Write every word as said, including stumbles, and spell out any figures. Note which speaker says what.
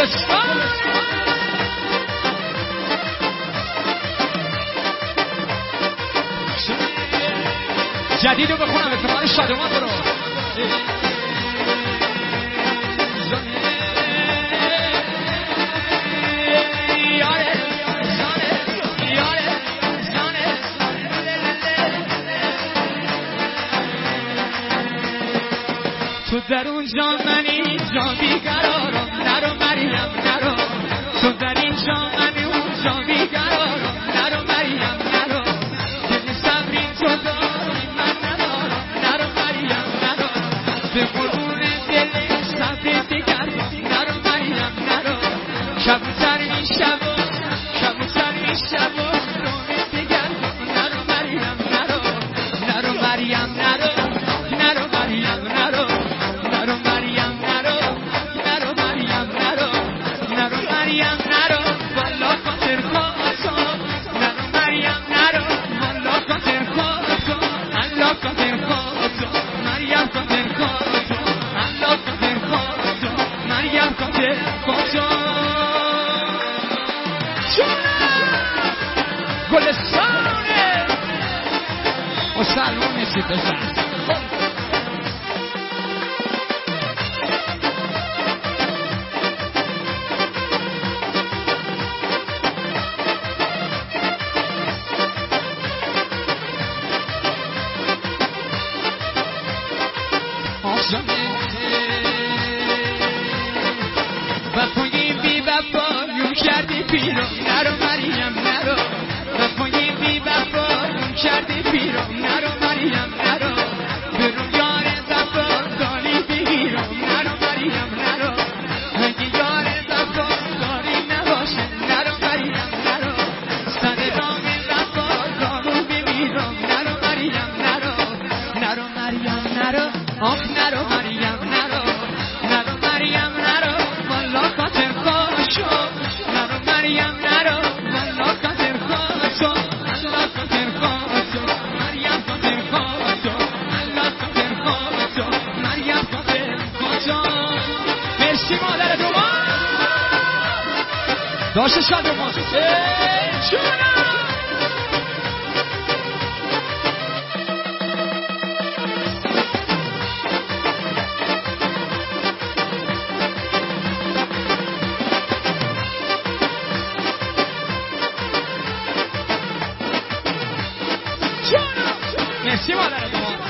Speaker 1: گلستان جدید رو بخونم اتفاق شادمان برو تو در اونجا من اینجا بیقرارم نرو مریم نرو تو در اینجا من اونجا بیقرارم نرو مریم نرو دل صبری تو داری من ندارم نرو مریم نرو به قربون دل صبری دیگر نرو مریم نرو کبوتر میشم و کبوتر میشم و روم دیگر نرو مریم نرو نرو مریم نرو نرو مریم نرو نرو مریم نرو نرو مریم نرو نرو مریم نرو والا خاطر خاطر نرو مریم نرو والا خاطر خاطر الله خاطر خاطر مریم خاطر خاطر الله خاطر خاطر مریم خاطر خاطر گلستانه و سلام سی بزن وفایی بی وفایون کردی پیرو نرو مریم نرو وفایی بی وفایون کردی پیرو نرو مریم نرو برو یار وفاداری بگیرو نرو مریم نرو اگه یار وفاداری نباشه نرو مریم نرو سر راه وفادارو بمیرم نرو مریم نرو نرو مریم نرو آخ نرو مریم نرو نرو مریم نرو والا خاطر خوشو نرو مریم نرو والا خاطر خوشو الله خاطر خوشو مریم خاطر خوشو الله خاطر خوشو مریم خاطر خوشو مرسی مادر دومان داشت شاد دومان جونم مرسی مادر دومان